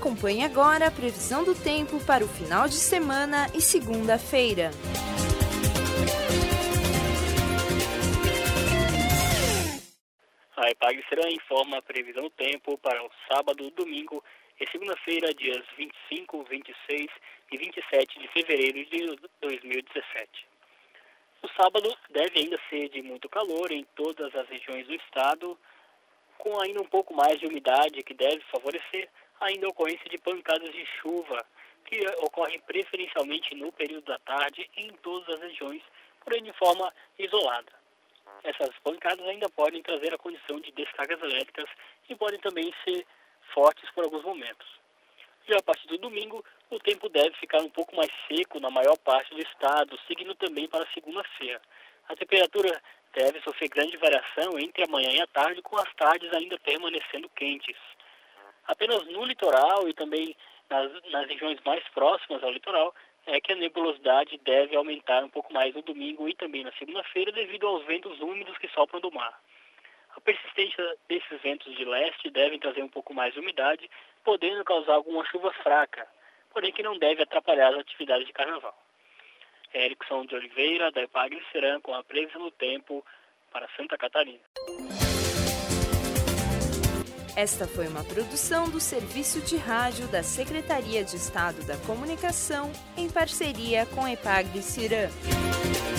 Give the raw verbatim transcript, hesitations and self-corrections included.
Acompanhe agora a previsão do tempo para o final de semana e segunda-feira. A Epagri-Seran informa a previsão do tempo para o sábado, domingo e segunda-feira, dias vinte e cinco, vinte e seis e vinte e sete de fevereiro de dois mil e dezessete. O sábado deve ainda ser de muito calor em todas as regiões do estado, com ainda um pouco mais de umidade que deve favorecer ainda a ocorrência de pancadas de chuva, que ocorrem preferencialmente no período da tarde em todas as regiões, porém de forma isolada. Essas pancadas ainda podem trazer a condição de descargas elétricas e podem também ser fortes por alguns momentos. Já a partir do domingo, o tempo deve ficar um pouco mais seco na maior parte do estado, seguindo também para a segunda-feira. A temperatura deve sofrer grande variação entre a manhã e a tarde, com as tardes ainda permanecendo quentes. Apenas no litoral e também nas, nas regiões mais próximas ao litoral é que a nebulosidade deve aumentar um pouco mais no domingo e também na segunda-feira devido aos ventos úmidos que sopram do mar. A persistência desses ventos de leste devem trazer um pouco mais de umidade, podendo causar alguma chuva fraca, porém que não deve atrapalhar as atividades de carnaval. Erickson de Oliveira, da Epagri-Seran, com a previsão do tempo para Santa Catarina. Esta foi uma produção do Serviço de Rádio da Secretaria de Estado da Comunicação, em parceria com a Epagri-Seran.